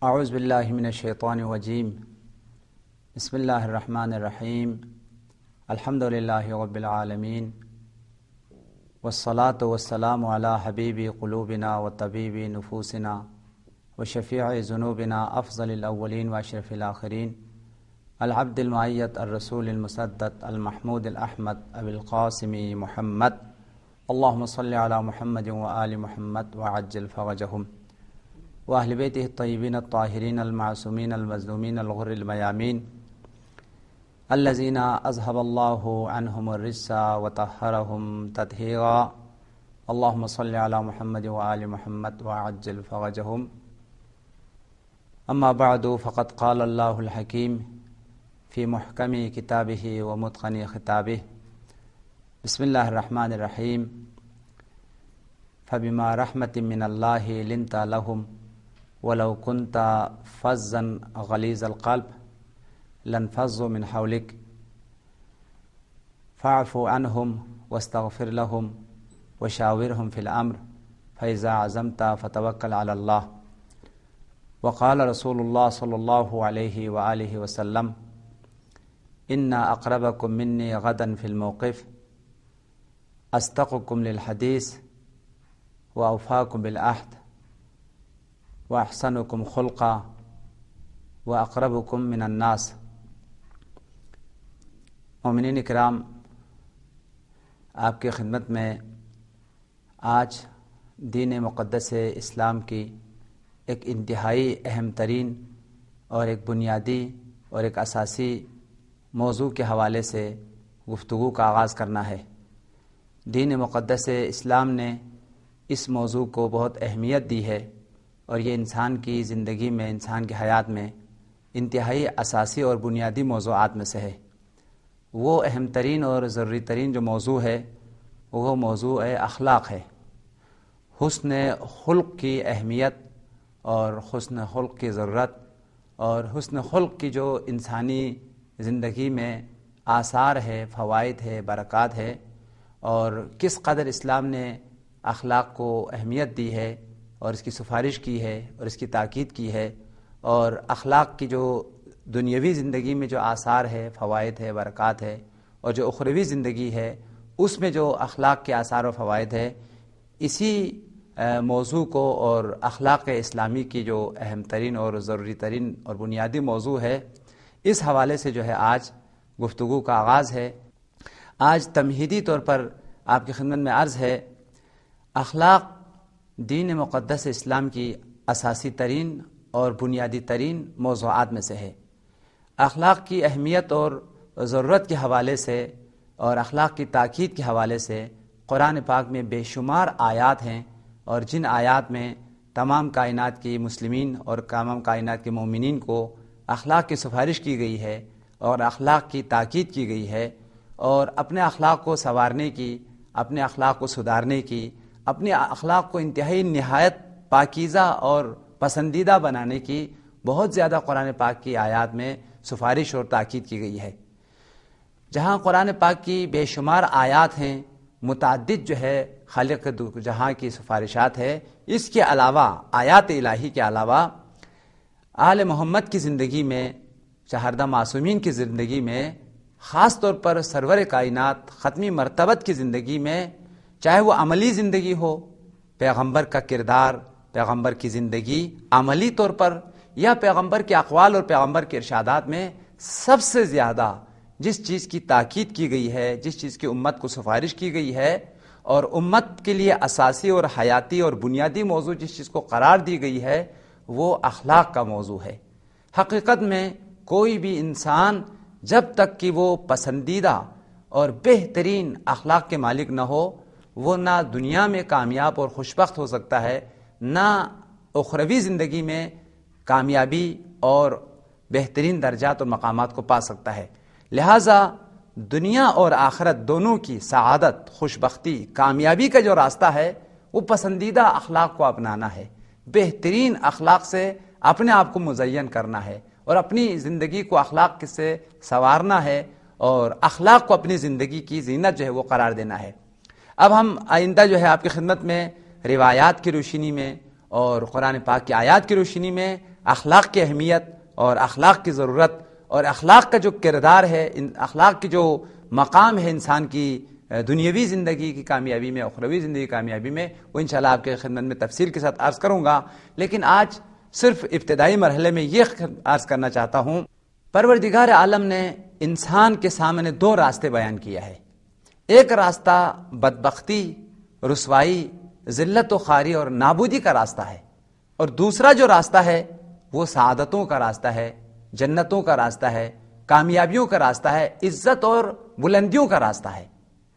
اعوذ باللہ من الشیطان الرجیم بسم اللہ الرحمن الرحیم الحمد للہ رب العالمین والصلاة والسلام علی حبیب قلوبنا وطبیب نفوسنا وشفیع ذنوبنا افضل الاولین واشرف الاخرین العبد المعید الرسول المسدد المحمود الاحمد ابی القاسم محمد اللہم صل علی محمد وآل محمد وعجل فرجہم واہل بیتہ الطیبین الطاہرین المعصومین المظلومین الغر المیامین الذین اذهب اللہ عنہم الرجس وطہرہم تطہیرا اللہم صل علی محمد وآل محمد وعجل فرجہم اما بعد فقد قال اللہ الحکیم فی محکم کتابہ ومتقن خطابہ بسم اللہ الرحمن الرحیم فبما رحمت من اللہ لنت لہم ولو كنت فظا غلیظ القلب لانفضوا من حولك فاعف عنهم واستغفر لهم وشاورهم في الأمر فإذا عزمت فتوكل على الله وقال رسول الله صلى الله عليه وآله وسلم إن أقربكم مني غدا في الموقف أصدقكم للحديث وأوفاكم بالعهد وأحسنكم خلقا وأقربكم من الناس۔ مومنین اکرام، آپ کی خدمت میں آج دین مقدس اسلام کی ایک انتہائی اہم ترین اور ایک بنیادی اور ایک اساسی موضوع کے حوالے سے گفتگو کا آغاز کرنا ہے۔ دین مقدس اسلام نے اس موضوع کو بہت اہمیت دی ہے اور یہ انسان کی زندگی میں، انسان کی حیات میں انتہائی اساسی اور بنیادی موضوعات میں سے ہے۔ وہ اہم ترین اور ضروری ترین جو موضوع ہے وہ موضوع اخلاق ہے۔ حسن خلق کی اہمیت اور حسن خلق کی ضرورت اور حسن خلق کی جو انسانی زندگی میں آثار ہے، فوائد ہے، برکات ہے، اور کس قدر اسلام نے اخلاق کو اہمیت دی ہے اور اس کی سفارش کی ہے اور اس کی تاکید کی ہے، اور اخلاق کی جو دنیاوی زندگی میں جو آثار ہے، فوائد ہے، برکات ہے، اور جو اخروی زندگی ہے اس میں جو اخلاق کے آثار و فوائد ہے، اسی موضوع کو اور اخلاق اسلامی کی جو اہم ترین اور ضروری ترین اور بنیادی موضوع ہے، اس حوالے سے جو ہے آج گفتگو کا آغاز ہے۔ آج تمہیدی طور پر آپ کی خدمت میں عرض ہے، اخلاق دین مقدس اسلام کی اساسی ترین اور بنیادی ترین موضوعات میں سے ہے۔ اخلاق کی اہمیت اور ضرورت کے حوالے سے اور اخلاق کی تاکید کے حوالے سے قرآن پاک میں بے شمار آیات ہیں، اور جن آیات میں تمام کائنات کی مسلمین اور تمام کائنات کے مومنین کو اخلاق کی سفارش کی گئی ہے اور اخلاق کی تاکید کی گئی ہے، اور اپنے اخلاق کو سنوارنے کی، اپنے اخلاق کو سدھارنے کی، اپنے اخلاق کو انتہائی نہایت پاکیزہ اور پسندیدہ بنانے کی بہت زیادہ قرآن پاک کی آیات میں سفارش اور تاکید کی گئی ہے۔ جہاں قرآن پاک کی بے شمار آیات ہیں، متعدد جو ہے خالق جہاں کی سفارشات ہے، اس کے علاوہ آیات الہی کے علاوہ آل محمد کی زندگی میں، چہاردہ معصومین کی زندگی میں، خاص طور پر سرور کائنات ختمی مرتبت کی زندگی میں، چاہے وہ عملی زندگی ہو، پیغمبر کا کردار، پیغمبر کی زندگی عملی طور پر، یا پیغمبر کے اقوال اور پیغمبر کے ارشادات میں، سب سے زیادہ جس چیز کی تاکید کی گئی ہے، جس چیز کی امت کو سفارش کی گئی ہے اور امت کے لیے اساسی اور حیاتی اور بنیادی موضوع جس چیز کو قرار دی گئی ہے، وہ اخلاق کا موضوع ہے۔ حقیقت میں کوئی بھی انسان جب تک کہ وہ پسندیدہ اور بہترین اخلاق کے مالک نہ ہو، وہ نہ دنیا میں کامیاب اور خوشبخت ہو سکتا ہے، نہ اخروی زندگی میں کامیابی اور بہترین درجات اور مقامات کو پا سکتا ہے۔ لہٰذا دنیا اور آخرت دونوں کی سعادت، خوشبختی، کامیابی کا جو راستہ ہے وہ پسندیدہ اخلاق کو اپنانا ہے، بہترین اخلاق سے اپنے آپ کو مزین کرنا ہے، اور اپنی زندگی کو اخلاق سے سنوارنا ہے، اور اخلاق کو اپنی زندگی کی زینت جو ہے وہ قرار دینا ہے۔ اب ہم آئندہ جو ہے آپ کی خدمت میں روایات کی روشنی میں اور قرآن پاک کی آیات کی روشنی میں اخلاق کی اہمیت اور اخلاق کی ضرورت اور اخلاق کا جو کردار ہے، اخلاق کی جو مقام ہے انسان کی دنیاوی زندگی کی کامیابی میں، اخروی زندگی کی کامیابی میں، وہ انشاءاللہ آپ کے خدمت میں تفصیل کے ساتھ عرض کروں گا. لیکن آج صرف ابتدائی مرحلے میں یہ عرض کرنا چاہتا ہوں، پروردگار عالم نے انسان کے سامنے دو راستے بیان کیا ہے. ایک راستہ بدبختی، رسوائی، ذلت و خواری اور نابودی کا راستہ ہے، اور دوسرا جو راستہ ہے وہ سعادتوں کا راستہ ہے، جنتوں کا راستہ ہے، کامیابیوں کا راستہ ہے، عزت اور بلندیوں کا راستہ ہے.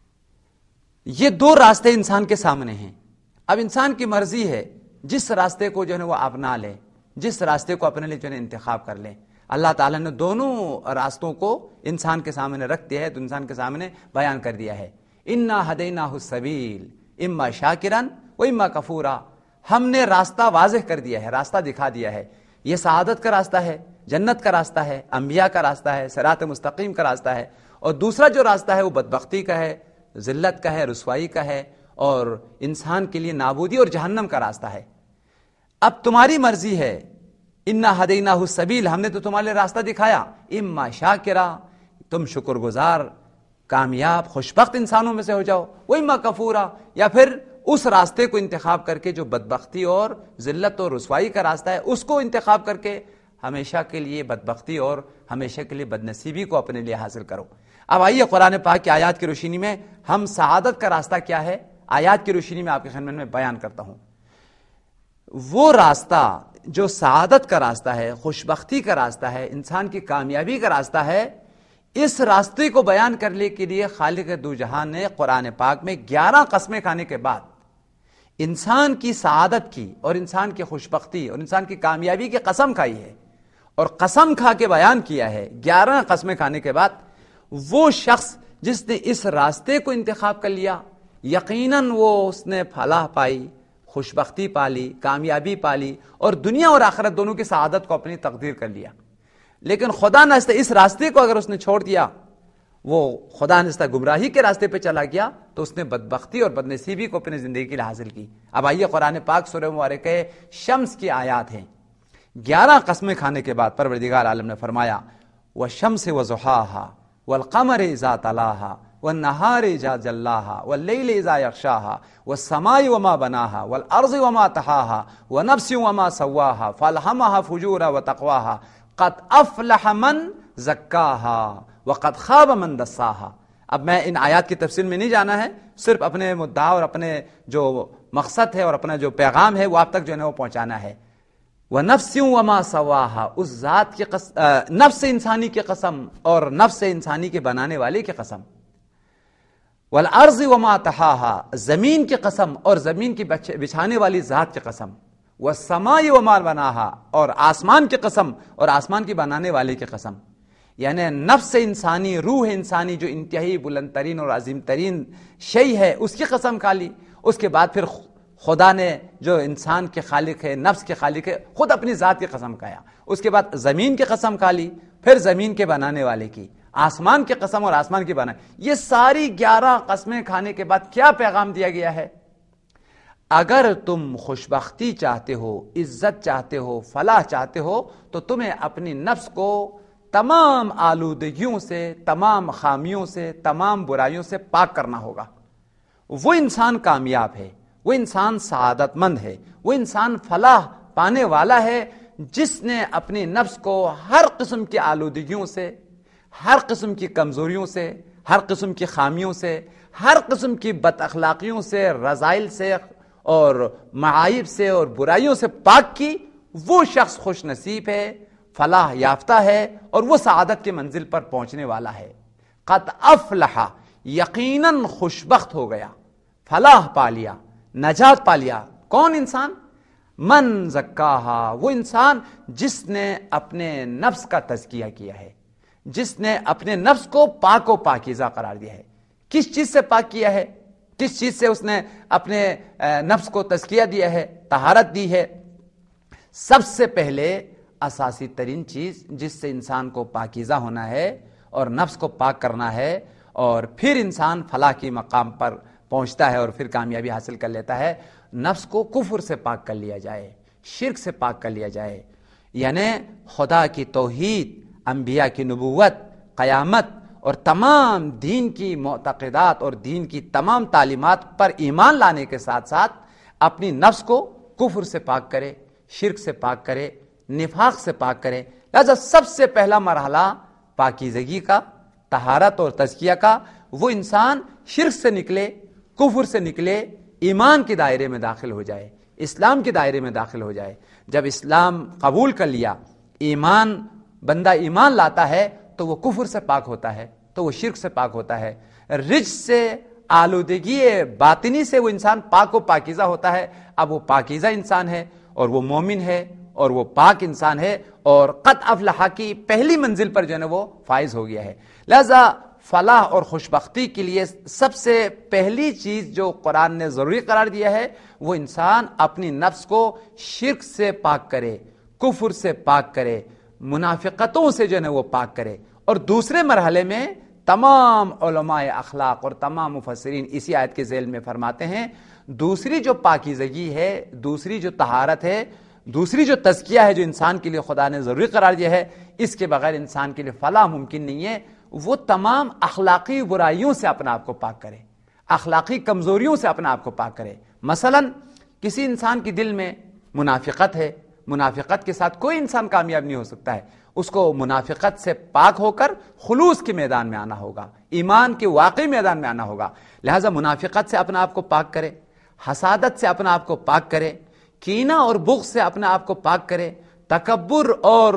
یہ دو راستے انسان کے سامنے ہیں. اب انسان کی مرضی ہے جس راستے کو جو ہے وہ اپنا لے، جس راستے کو اپنے لیے جو ہے انتخاب کر لے. اللہ تعالیٰ نے دونوں راستوں کو انسان کے سامنے رکھ دیا ہے، تو انسان کے سامنے بیان کر دیا ہے. انا ہدیناہ السبیل اما شاکرا و اما کفورا. ہم نے راستہ واضح کر دیا ہے، راستہ دکھا دیا ہے. یہ سعادت کا راستہ ہے، جنت کا راستہ ہے، انبیاء کا راستہ ہے، صراط مستقیم کا راستہ ہے. اور دوسرا جو راستہ ہے وہ بدبختی کا ہے، ذلت کا ہے، رسوائی کا ہے، اور انسان کے لیے نابودی اور جہنم کا راستہ ہے. اب تمہاری مرضی ہے. انا ہدیناہ السبیل، ہم نے تو تمہارے لیے راستہ دکھایا. اما شاکرا، تم شکر گزار، کامیاب، خوشبخت انسانوں میں سے ہو جاؤ. وہ اما کفورا، یا پھر اس راستے کو انتخاب کر کے جو بدبختی اور ذلت اور رسوائی کا راستہ ہے اس کو انتخاب کر کے ہمیشہ کے لیے بدبختی اور ہمیشہ کے لیے بدنصیبی کو اپنے لیے حاصل کرو. اب آئیے قرآن پاک کی آیات کی روشنی میں ہم سعادت کا راستہ کیا ہے آیات کی روشنی میں آپ کے خدمت میں بیان کرتا ہوں. وہ راستہ جو سعادت کا راستہ ہے، خوشبختی کا راستہ ہے، انسان کی کامیابی کا راستہ ہے، اس راستے کو بیان کرنے کے لیے خالق دو جہان نے قرآن پاک میں 11 قسمیں کھانے کے بعد انسان کی سعادت کی اور انسان کی خوشبختی اور انسان کی کامیابی کی قسم کھائی ہے. اور قسم کھا کے بیان کیا ہے 11 قسمیں کھانے کے بعد، وہ شخص جس نے اس راستے کو انتخاب کر لیا یقیناً وہ اس نے فلاح پائی، خوشبختی پالی، کامیابی پالی، اور دنیا اور آخرت دونوں کی سعادت کو اپنی تقدیر کر لیا. لیکن خدا نخواستہ اس راستے کو اگر اس نے چھوڑ دیا، وہ خدا نخواستہ گمراہی کے راستے پہ چلا گیا، تو اس نے بدبختی اور بدنصیبی کو اپنی زندگی کے لیے حاصل کی. اب آئیے قرآن پاک سورہ مبارکہ شمس کی آیات ہیں. 11 قسمیں کھانے کے بعد پروردگار عالم نے فرمایا وَالشَّمْسِ وَضُحَاهَا وَالْقَمَرِ إِذَا تَلَاهَا وَالنَّهَارِ إِذَا جَلَّاهَا وَاللَّيْلِ إِذَا يَغْشَاهَا وَالسَّمَاءِ وَمَا بَنَاهَا وَالْأَرْضِ وَمَا طَحَاهَا وَنَفْسٍ وَمَا سَوَّاهَا فَأَلْهَمَهَا فُجُورَهَا وَتَقْوَاهَا قَدْ أَفْلَحَ مَنْ زَكَّاهَا وَقَدْ خَابَ مَنْ دَسَّاهَا. اب میں ان آیات کی تفصیل میں نہیں جانا ہے، صرف اپنے مدعا اور اپنے جو مقصد ہے اور اپنا جو پیغام ہے وہ آپ تک جو ہے وہ پہنچانا ہے. وَنَفْسٍ وَمَا سَوَّاهَا، اس ذات کی نفس انسانی کی قسم اور نفس انسانی کے بنانے والے کی قسم. وَالْأَرْضِ وَمَا طَحَاهَا، زمین کی قسم اور زمین کی بچھانے والی ذات کی قسم. وَالسَّمَاءِ وَمَا بَنَاهَا، اور آسمان کی قسم اور آسمان کی بنانے والے کی قسم. یعنی نفس انسانی، روح انسانی جو انتہائی بلند ترین اور عظیم ترین شے ہے اس کی قسم کھا لی. اس کے بعد پھر خدا نے جو انسان کے خالق ہے، نفس کے خالق ہے، خود اپنی ذات کی قسم کھایا. اس کے بعد زمین کی قسم کھا لی، پھر زمین کے بنانے والے کی، آسمان کی قسم اور آسمان کی بنانے. یہ ساری 11 قسمیں کھانے کے بعد کیا پیغام دیا گیا ہے؟ اگر تم خوشبختی چاہتے ہو، عزت چاہتے ہو، فلاح چاہتے ہو، تو تمہیں اپنی نفس کو تمام آلودگیوں سے، تمام خامیوں سے، تمام برائیوں سے پاک کرنا ہوگا. وہ انسان کامیاب ہے، وہ انسان سعادت مند ہے، وہ انسان فلاح پانے والا ہے جس نے اپنی نفس کو ہر قسم کی آلودگیوں سے، ہر قسم کی کمزوریوں سے، ہر قسم کی خامیوں سے، ہر قسم کی بد اخلاقیوں سے، رذائل سے اور معائب سے اور برائیوں سے پاک کی. وہ شخص خوش نصیب ہے، فلاح یافتہ ہے، اور وہ سعادت کی منزل پر پہنچنے والا ہے. قد افلح، یقیناً خوشبخت ہو گیا، فلاح پا لیا، نجات پا لیا. کون انسان؟ من زکاہا، وہ انسان جس نے اپنے نفس کا تزکیہ کیا ہے، جس نے اپنے نفس کو پاک و پاکیزہ قرار دیا ہے. کس چیز سے پاک کیا ہے؟ کس چیز سے اس نے اپنے نفس کو تزکیہ دیا ہے، طہارت دی ہے؟ سب سے پہلے اساسی ترین چیز جس سے انسان کو پاکیزہ ہونا ہے اور نفس کو پاک کرنا ہے، اور پھر انسان فلاح کی مقام پر پہنچتا ہے اور پھر کامیابی حاصل کر لیتا ہے، نفس کو کفر سے پاک کر لیا جائے، شرک سے پاک کر لیا جائے، یعنی خدا کی توحید، انبیاء کی نبوت، قیامت اور تمام دین کی معتقدات اور دین کی تمام تعلیمات پر ایمان لانے کے ساتھ ساتھ اپنی نفس کو کفر سے پاک کرے، شرک سے پاک کرے، نفاق سے پاک کرے۔ لہذا سب سے پہلا مرحلہ پاکیزگی کا، طہارت اور تزکیہ کا، وہ انسان شرک سے نکلے، کفر سے نکلے، ایمان کے دائرے میں داخل ہو جائے، اسلام کے دائرے میں داخل ہو جائے۔ جب اسلام قبول کر لیا، بندہ ایمان لاتا ہے تو وہ کفر سے پاک ہوتا ہے، تو وہ شرک سے پاک ہوتا ہے، رجس سے، آلودگی باطنی سے وہ انسان پاک و پاکیزہ ہوتا ہے۔ اب وہ پاکیزہ انسان ہے اور وہ مومن ہے اور وہ پاک انسان ہے اور قد افلح کی پہلی منزل پر جو ہے وہ فائز ہو گیا ہے۔ لہذا فلاح اور خوشبختی کے لیے سب سے پہلی چیز جو قرآن نے ضروری قرار دیا ہے وہ انسان اپنی نفس کو شرک سے پاک کرے، کفر سے پاک کرے، منافقتوں سے جو ہے وہ پاک کرے۔ اور دوسرے مرحلے میں تمام علماء اخلاق اور تمام مفسرین اسی آیت کے ذیل میں فرماتے ہیں دوسری جو پاکیزگی ہے، دوسری جو طہارت ہے، دوسری جو تزکیہ ہے جو انسان کے لیے خدا نے ضروری قرار دیا ہے، اس کے بغیر انسان کے لیے فلاح ممکن نہیں ہے۔ وہ تمام اخلاقی برائیوں سے اپنا آپ کو پاک کرے، اخلاقی کمزوریوں سے اپنا آپ کو پاک کرے۔ مثلا کسی انسان کے دل میں منافقت ہے، منافقت کے ساتھ کوئی انسان کامیاب نہیں ہو سکتا ہے، اس کو منافقت سے پاک ہو کر خلوص کے میدان میں آنا ہوگا، ایمان کے واقعی میدان میں آنا ہوگا۔ لہٰذا منافقت سے اپنا آپ کو پاک کرے، حسادت سے اپنا آپ کو پاک کرے، کینہ اور بغض سے اپنا آپ کو پاک کرے، تکبر اور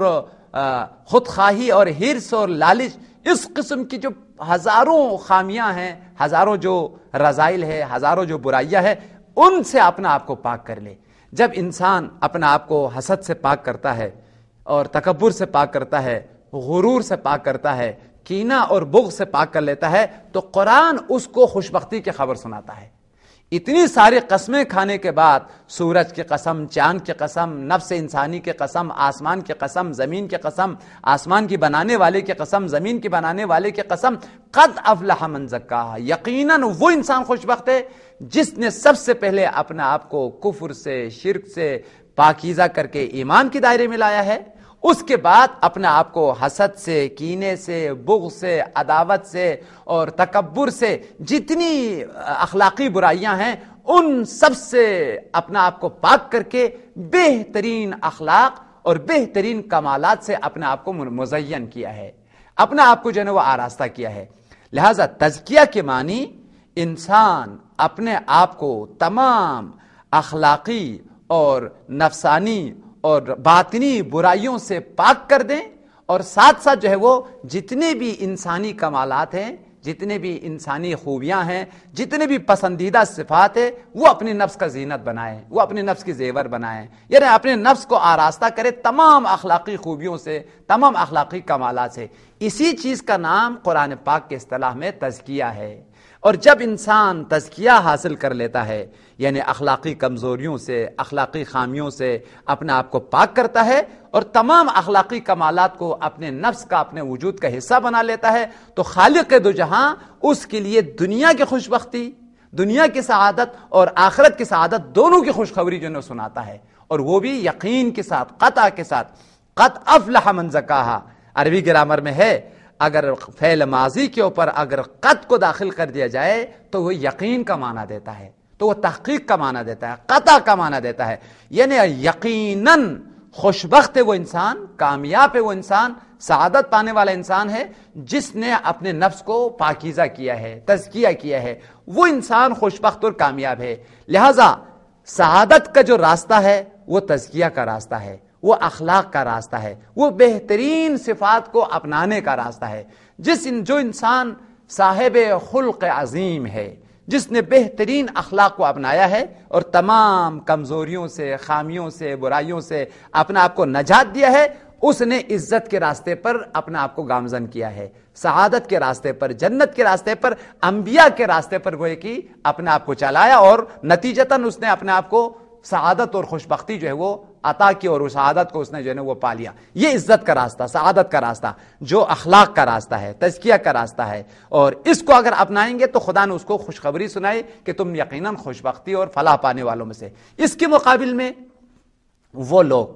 خود خواہی اور حرص اور لالچ، اس قسم کی جو ہزاروں خامیاں ہیں، ہزاروں جو رذائل ہے، ہزاروں جو برائیاں ہیں، ان سے اپنا آپ کو پاک کر لے۔ جب انسان اپنا آپ کو حسد سے پاک کرتا ہے اور تکبر سے پاک کرتا ہے، غرور سے پاک کرتا ہے، کینہ اور بغض سے پاک کر لیتا ہے، تو قرآن اس کو خوشبختی کی خبر سناتا ہے۔ اتنی ساری قسمیں کھانے کے بعد، سورج کی قسم، چاند کی قسم، نفس انسانی کی قسم، آسمان کی قسم، زمین کی قسم، آسمان کی بنانے والے کی قسم، زمین کی بنانے والے کی قسم، قد افلح من زکاہا، یقیناً وہ انسان خوشبخت ہے جس نے سب سے پہلے اپنا آپ کو کفر سے، شرک سے پاکیزہ کر کے ایمان کے دائرے میں لایا ہے، اس کے بعد اپنا آپ کو حسد سے، کینے سے، بغض سے، عداوت سے اور تکبر سے، جتنی اخلاقی برائیاں ہیں ان سب سے اپنا آپ کو پاک کر کے بہترین اخلاق اور بہترین کمالات سے اپنا آپ کو مزین کیا ہے، اپنا آپ کو جو ہے وہ آراستہ کیا ہے۔ لہذا تزکیہ کے معنی انسان اپنے آپ کو تمام اخلاقی اور نفسانی اور باطنی برائیوں سے پاک کر دیں، اور ساتھ ساتھ جو ہے وہ جتنے بھی انسانی کمالات ہیں، جتنے بھی انسانی خوبیاں ہیں، جتنے بھی پسندیدہ صفات ہیں، وہ اپنی نفس کا زینت بنائیں، وہ اپنے نفس کی زیور بنائیں، یعنی اپنے نفس کو آراستہ کرے تمام اخلاقی خوبیوں سے، تمام اخلاقی کمالات سے۔ اسی چیز کا نام قرآن پاک کے اصطلاح میں تزکیہ ہے۔ اور جب انسان تزکیہ حاصل کر لیتا ہے، یعنی اخلاقی کمزوریوں سے، اخلاقی خامیوں سے اپنا آپ کو پاک کرتا ہے اور تمام اخلاقی کمالات کو اپنے نفس کا، اپنے وجود کا حصہ بنا لیتا ہے، تو خالق دو جہاں اس کے لیے دنیا کی خوشبختی، دنیا کی سعادت اور آخرت کی سعادت دونوں کی خوشخبری جو ہے سناتا ہے، اور وہ بھی یقین کے ساتھ، قطع کے ساتھ۔ قد افلح من زکاہا، عربی گرامر میں ہے، اگر فعل ماضی کے اوپر اگر قد کو داخل کر دیا جائے تو وہ یقین کا معنی دیتا ہے، تو وہ تحقیق کا معنی دیتا ہے، قطع کا معنی دیتا ہے، یعنی یقیناً خوشبخت ہے وہ انسان، کامیاب ہے وہ انسان، سعادت پانے والا انسان ہے جس نے اپنے نفس کو پاکیزہ کیا ہے، تزکیہ کیا ہے، وہ انسان خوشبخت اور کامیاب ہے۔ لہذا سعادت کا جو راستہ ہے وہ تزکیہ کا راستہ ہے، وہ اخلاق کا راستہ ہے، وہ بہترین صفات کو اپنانے کا راستہ ہے۔ جو انسان صاحب خلق عظیم ہے، جس نے بہترین اخلاق کو اپنایا ہے اور تمام کمزوریوں سے، خامیوں سے، برائیوں سے اپنا آپ کو نجات دیا ہے، اس نے عزت کے راستے پر اپنا آپ کو گامزن کیا ہے، سعادت کے راستے پر، جنت کے راستے پر، انبیاء کے راستے پر گوئے کہ اپنا آپ کو چلایا، اور نتیجتاً اس نے اپنے آپ کو سعادت اور خوشبختی جو ہے وہ عطا کی، اور اس سعادت کو اس نے جو ہے وہ پا لیا۔ یہ عزت کا راستہ، سعادت کا راستہ، جو اخلاق کا راستہ ہے، تزکیہ کا راستہ ہے، اور اس کو اگر اپنائیں گے تو خدا نے اس کو خوشخبری سنائی کہ تم یقیناً خوشبختی اور فلاح پانے والوں میں سے۔ اس کے مقابل میں وہ لوگ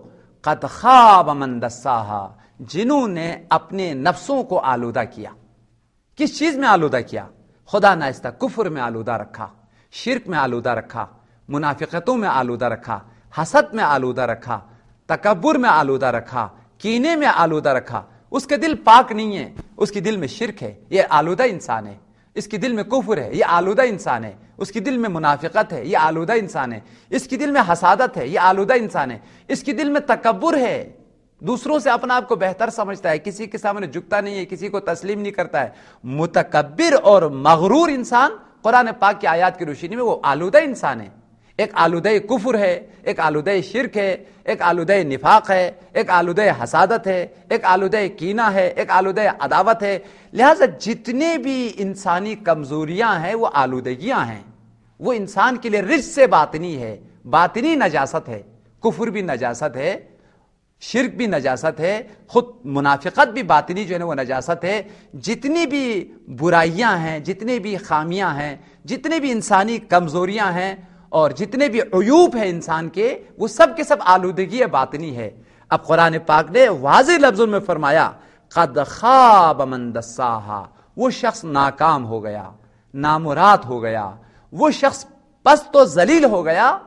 قد خاب من دساہا، جنہوں نے اپنے نفسوں کو آلودہ کیا۔ کس چیز میں آلودہ کیا؟ خدا ناستہ کفر میں آلودہ رکھا، شرک میں آلودہ رکھا، منافقتوں میں آلودہ رکھا، حسد میں آلودہ رکھا، تکبر میں آلودہ رکھا، کینے میں آلودہ رکھا۔ اس کے دل پاک نہیں ہے، اس کے دل میں شرک ہے، یہ آلودہ انسان ہے۔ اس کے دل میں کفر ہے، یہ آلودہ انسان ہے۔ اس کے دل میں منافقت ہے، یہ آلودہ انسان ہے۔ اس کے دل میں حسادت ہے، یہ آلودہ انسان ہے۔ اس کے دل میں تکبر ہے، دوسروں سے اپنا آپ کو بہتر سمجھتا ہے، کسی کے سامنے جھکتا نہیں ہے، کسی کو تسلیم نہیں کرتا ہے۔ متکبر اور مغرور انسان قرآن پاک کی آیات کی روشنی میں وہ آلودہ انسان ہے۔ ایک آلودہ کفر ہے، ایک آلودہ شرک ہے، ایک آلودہ نفاق ہے، ایک آلودہ حسادت ہے، ایک آلودہ کینہ ہے، ایک آلودہ عداوت ہے۔ لہذا جتنے بھی انسانی کمزوریاں ہیں وہ آلودگیاں ہیں، وہ انسان کے لیے رجس سے باطنی ہے، باطنی نجاست ہے۔ کفر بھی نجاست ہے، شرک بھی نجاست ہے، خود منافقت بھی باطنی جو ہے وہ نجاست ہے۔ جتنی بھی برائیاں ہیں، جتنے بھی خامیاں ہیں، جتنے بھی انسانی کمزوریاں ہیں اور جتنے بھی عیوب ہیں انسان کے، وہ سب کے سب آلودگی باطنی ہے۔ اب قرآن پاک نے واضح لفظوں میں فرمایا قد خاب من دساہا، وہ شخص ناکام ہو گیا، نامراد ہو گیا، وہ شخص پست و ذلیل ہو گیا،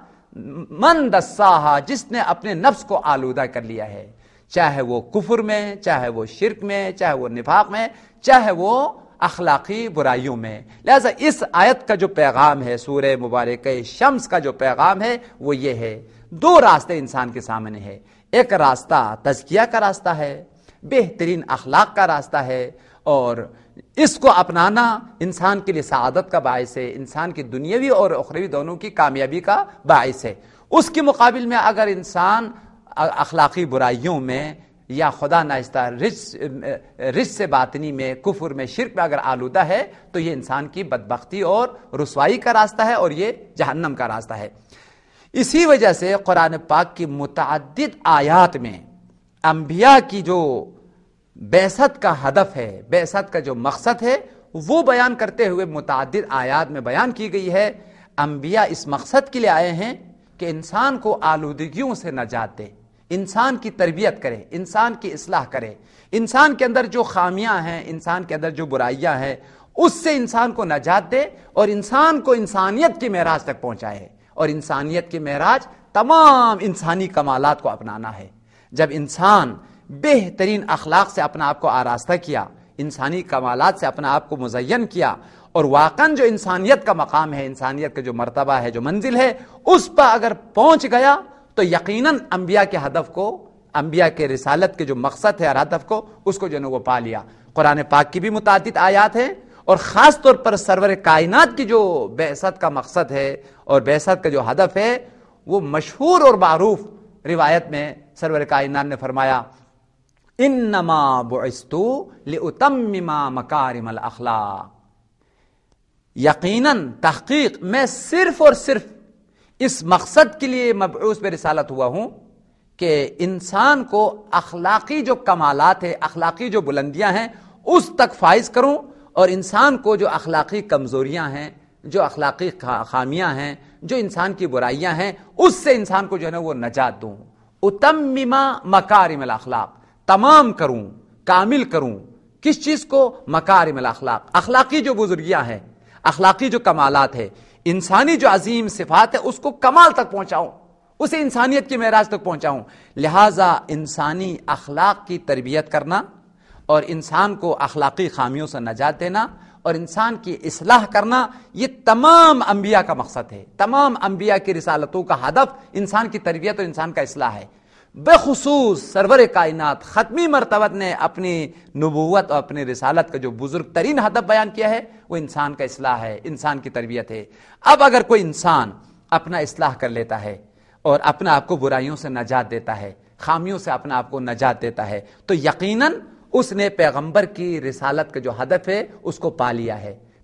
من دساہا، جس نے اپنے نفس کو آلودہ کر لیا ہے، چاہے وہ کفر میں، چاہے وہ شرک میں، چاہے وہ نفاق میں، چاہے وہ اخلاقی برائیوں میں۔ لہذا اس آیت کا جو پیغام ہے، سورہ مبارکہ شمس کا جو پیغام ہے وہ یہ ہے، دو راستے انسان کے سامنے ہے۔ ایک راستہ تزکیہ کا راستہ ہے، بہترین اخلاق کا راستہ ہے، اور اس کو اپنانا انسان کے لیے سعادت کا باعث ہے، انسان کی دنیاوی اور اخروی دونوں کی کامیابی کا باعث ہے۔ اس کے مقابل میں اگر انسان اخلاقی برائیوں میں یا خدا ناستہ رجس سے باطنی میں، کفر میں، شرک میں اگر آلودہ ہے تو یہ انسان کی بدبختی اور رسوائی کا راستہ ہے، اور یہ جہنم کا راستہ ہے۔ اسی وجہ سے قرآن پاک کی متعدد آیات میں انبیاء کی جو بعثت کا ہدف ہے، بعثت کا جو مقصد ہے، وہ بیان کرتے ہوئے متعدد آیات میں بیان کی گئی ہے۔ انبیاء اس مقصد کے لیے آئے ہیں کہ انسان کو آلودگیوں سے نجات دے، انسان کی تربیت کرے، انسان کی اصلاح کرے، انسان کے اندر جو خامیاں ہیں، انسان کے اندر جو برائیاں ہیں، اس سے انسان کو نجات دے اور انسان کو انسانیت کی معراج تک پہنچائے۔ اور انسانیت کی معراج تمام انسانی کمالات کو اپنانا ہے۔ جب انسان بہترین اخلاق سے اپنا آپ کو آراستہ کیا، انسانی کمالات سے اپنا آپ کو مزین کیا، اور واقعاً جو انسانیت کا مقام ہے، انسانیت کا جو مرتبہ ہے، جو منزل ہے، اس پر اگر پہنچ گیا تو یقیناً انبیاء کے ہدف کو، انبیاء کے رسالت کے جو مقصد ہے اور ہدف کو، اس کو جو ہے وہ پا لیا۔ قرآن پاک کی بھی متعدد آیات ہیں، اور خاص طور پر سرور کائنات کی جو بعثت کا مقصد ہے اور بعثت کا جو ہدف ہے، وہ مشہور اور معروف روایت میں سرور کائنات نے فرمایا انما بعثت لاتمم مکارم الاخلاق، یقیناً تحقیق میں صرف اور صرف اس مقصد کے لیے مبعوث بے رسالت ہوا ہوں کہ انسان کو اخلاقی جو کمالات ہیں، اخلاقی جو بلندیاں ہیں، اس تک فائز کروں، اور انسان کو جو اخلاقی کمزوریاں ہیں، جو اخلاقی خامیاں ہیں، جو انسان کی برائیاں ہیں، اس سے انسان کو جو ہے نا وہ نجات دوں۔ اتمم مکارم الاخلاق، تمام کروں، کامل کروں، کس چیز کو؟ مکارم الاخلاق، اخلاقی جو بزرگیاں ہیں، اخلاقی جو کمالات ہے، انسانی جو عظیم صفات ہے، اس کو کمال تک پہنچاؤں، اسے انسانیت کی معراج تک پہنچاؤں۔ لہٰذا انسانی اخلاق کی تربیت کرنا اور انسان کو اخلاقی خامیوں سے نجات دینا اور انسان کی اصلاح کرنا، یہ تمام انبیاء کا مقصد ہے۔ تمام انبیاء کی رسالتوں کا ہدف انسان کی تربیت اور انسان کا اصلاح ہے۔ بخصوص سرور کائنات ختمی مرتبت نے اپنی نبوت اور اپنی رسالت کا جو بزرگ ترین ہدف بیان کیا ہے، وہ انسان کا اصلاح ہے، انسان کی تربیت ہے۔ اب اگر کوئی انسان اپنا اصلاح کر لیتا ہے اور اپنا آپ کو برائیوں سے نجات دیتا ہے، خامیوں سے اپنا آپ کو نجات دیتا ہے، تو یقیناً اس نے پیغمبر کی رسالت کا جو ہدف ہے اس کو پا لیا ہے۔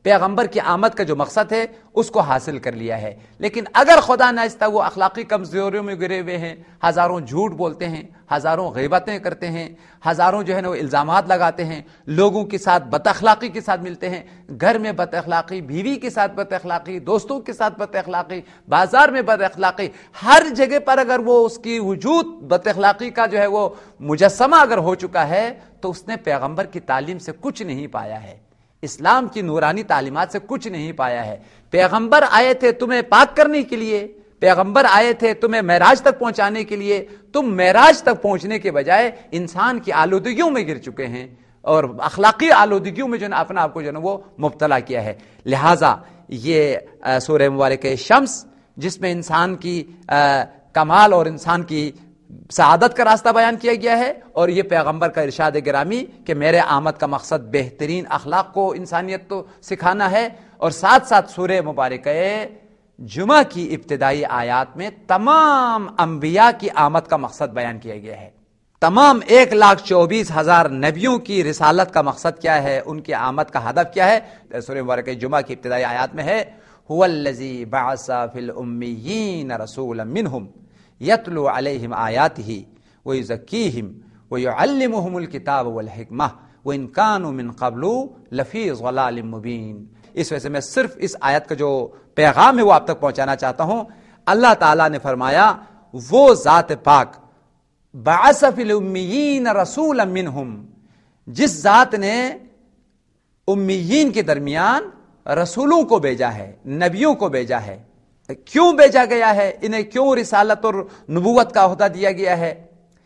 پیغمبر کی آمد کا جو مقصد ہے اس کو حاصل کر لیا ہے۔ لیکن اگر خدا ناخواستہ وہ اخلاقی کمزوریوں میں گرے ہوئے ہیں، ہزاروں جھوٹ بولتے ہیں، ہزاروں غیبتیں کرتے ہیں، ہزاروں جو ہے نا وہ الزامات لگاتے ہیں، لوگوں کے ساتھ بد اخلاقی کے ساتھ ملتے ہیں، گھر میں بد اخلاقی، بیوی کے ساتھ بد اخلاقی، دوستوں کے ساتھ بد اخلاقی، بازار میں بد اخلاقی، ہر جگہ پر اگر وہ اس کی وجود بد اخلاقی کا جو ہے وہ مجسمہ اگر ہو چکا ہے تو اس نے پیغمبر کی تعلیم سے کچھ نہیں پایا ہے، اسلام کی نورانی تعلیمات سے کچھ نہیں پایا ہے۔ پیغمبر آئے تھے تمہیں پاک کرنے کے لیے، پیغمبر آئے تھے تمہیں معراج تک پہنچانے کے لیے، تم معراج تک پہنچنے کے بجائے انسان کی آلودگیوں میں گر چکے ہیں اور اخلاقی آلودگیوں میں جو ہے اپنا آپ کو جو ہے وہ مبتلا کیا ہے۔ لہٰذا یہ سورہ مبارکہ شمس جس میں انسان کی کمال اور انسان کی سعادت کا راستہ بیان کیا گیا ہے، اور یہ پیغمبر کا ارشاد گرامی کہ میرے آمد کا مقصد بہترین اخلاق کو انسانیت کو سکھانا ہے، اور ساتھ ساتھ سورہ مبارکہ جمعہ کی ابتدائی آیات میں تمام انبیاء کی آمد کا مقصد بیان کیا گیا ہے۔ تمام 1,24,000 نبیوں کی رسالت کا مقصد کیا ہے، ان کی آمد کا ہدف کیا ہے، سورہ مبارکہ جمعہ کی ابتدائی آیات میں ہے هو الذی بعث فی الامیین رسولا منہم یتلو علیہم آیاتہ ویزکیہم ویعلمہم الکتاب والحکمہ وان کانوا من قبل لفی ضلال مبین۔ اس وجہ سے میں صرف اس آیت کا جو پیغام ہے وہ آپ تک پہنچانا چاہتا ہوں۔ اللہ تعالیٰ نے فرمایا وہ ذات پاک بعث فی الامیین رسولا منہم، جس ذات نے امیین کے درمیان رسولوں کو بھیجا ہے، نبیوں کو بھیجا ہے۔ کیوں بھیجا گیا ہے، انہیں کیوں رسالت اور نبوت کا عہدہ دیا گیا ہے؟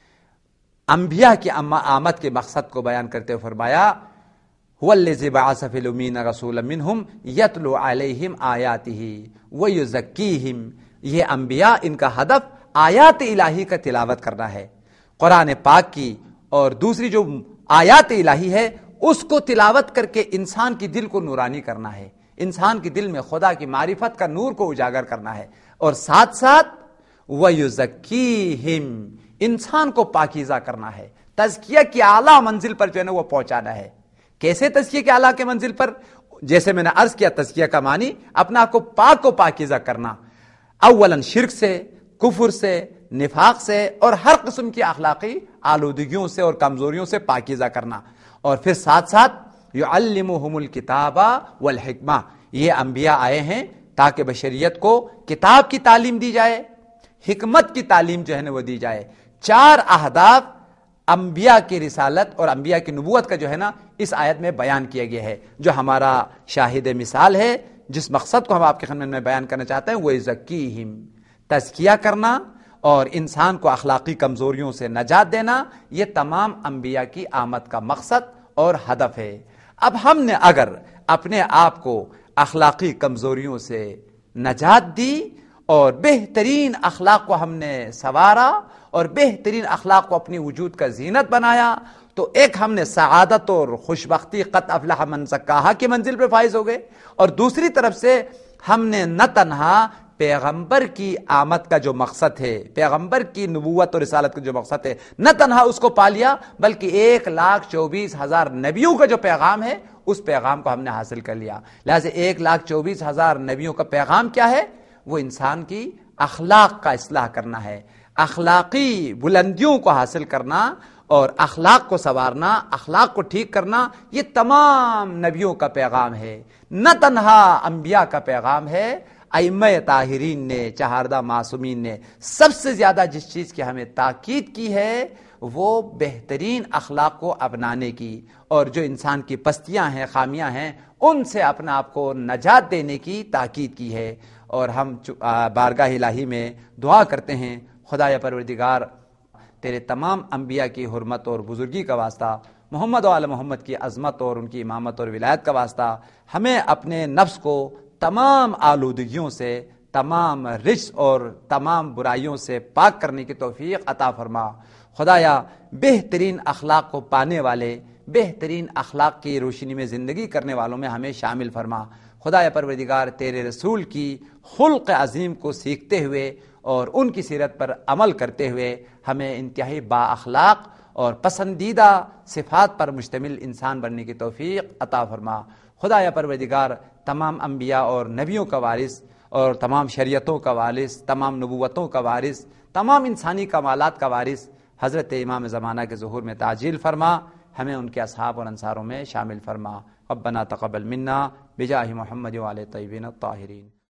انبیاء کی آمد کے مقصد کو بیان کرتے ہوئے فرمایا هو الذی بعث فی الامیین رسولا منہم یتلو علیہم آیاتہ ویزکیہم۔ یہ انبیاء، ان کا ہدف آیات الہی کا تلاوت کرنا ہے، قرآن پاک کی اور دوسری جو آیات الہی ہے اس کو تلاوت کر کے انسان کی دل کو نورانی کرنا ہے، انسان کے دل میں خدا کی معرفت کا نور کو اجاگر کرنا ہے، اور ساتھ ساتھ وَيُزَكِّيهِمْ، انسان کو پاکیزہ کرنا ہے، تزکیہ کی اعلیٰ منزل پر جو ہے نا وہ پہنچانا ہے۔ کیسے تزکیہ کی اعلیٰ کے منزل پر؟ جیسے میں نے عرض کیا، تزکیہ کا معنی اپنا آپ کو پاک و پاکیزہ کرنا، اولاً شرک سے، کفر سے، نفاق سے اور ہر قسم کی اخلاقی آلودگیوں سے اور کمزوریوں سے پاکیزہ کرنا، اور پھر ساتھ ساتھ یعلمہم الکتاب والحکمہ، یہ انبیاء آئے ہیں تاکہ بشریت کو کتاب کی تعلیم دی جائے، حکمت کی تعلیم جو ہے نا وہ دی جائے۔ 4 اہداف انبیاء کی رسالت اور انبیاء کی نبوت کا جو ہے نا اس آیت میں بیان کیا گیا ہے، جو ہمارا شاہد مثال ہے، جس مقصد کو ہم آپ کے خدمت میں بیان کرنا چاہتے ہیں، وہ یزکیہم، تزکیہ کرنا اور انسان کو اخلاقی کمزوریوں سے نجات دینا، یہ تمام انبیاء کی آمد کا مقصد اور ہدف ہے۔ اب ہم نے اگر اپنے آپ کو اخلاقی کمزوریوں سے نجات دی اور بہترین اخلاق کو ہم نے سنوارا اور بہترین اخلاق کو اپنی وجود کا زینت بنایا، تو ایک ہم نے سعادت اور خوشبختی قد افلح من زکاہا کی منزل پہ فائز ہو گئے، اور دوسری طرف سے ہم نے نہ تنہا پیغمبر کی آمد کا جو مقصد ہے، پیغمبر کی نبوت اور رسالت کا جو مقصد ہے، نہ تنہا اس کو پا لیا، بلکہ 1,24,000 نبیوں کا جو پیغام ہے اس پیغام کو ہم نے حاصل کر لیا۔ لہذا 1,24,000 نبیوں کا پیغام کیا ہے؟ وہ انسان کی اخلاق کا اصلاح کرنا ہے، اخلاقی بلندیوں کو حاصل کرنا اور اخلاق کو سنوارنا، اخلاق کو ٹھیک کرنا، یہ تمام نبیوں کا پیغام ہے، نہ تنہا انبیاء کا پیغام ہے۔ ائمہ طاہرین نے، چہاردہ معصومین نے سب سے زیادہ جس چیز کی ہمیں تاکید کی ہے وہ بہترین اخلاق کو اپنانے کی، اور جو انسان کی پستیاں ہیں، خامیاں ہیں، ان سے اپنا آپ کو نجات دینے کی تاکید کی ہے۔ اور ہم بارگاہ الہی میں دعا کرتے ہیں، خدایا پروردگار، تیرے تمام انبیاء کی حرمت اور بزرگی کا واسطہ، محمد و آل محمد کی عظمت اور ان کی امامت اور ولایت کا واسطہ، ہمیں اپنے نفس کو تمام آلودگیوں سے، تمام رجس اور تمام برائیوں سے پاک کرنے کی توفیق عطا فرما۔ خدایا بہترین اخلاق کو پانے والے، بہترین اخلاق کی روشنی میں زندگی کرنے والوں میں ہمیں شامل فرما۔ خدایا پروردگار، تیرے رسول کی خلق عظیم کو سیکھتے ہوئے اور ان کی سیرت پر عمل کرتے ہوئے ہمیں انتہائی با اخلاق اور پسندیدہ صفات پر مشتمل انسان بننے کی توفیق عطا فرما۔ خدا یا پروردگار تمام انبیاء اور نبیوں کا وارث اور تمام شریعتوں کا وارث، تمام نبوتوں کا وارث، تمام انسانی کمالات کا وارث حضرت امام زمانہ کے ظہور میں تعجیل فرما، ہمیں ان کے اصحاب اور انصاروں میں شامل فرما۔ ربنا تقبل منا بجاہ محمد وعلى طیبین الطاہرین۔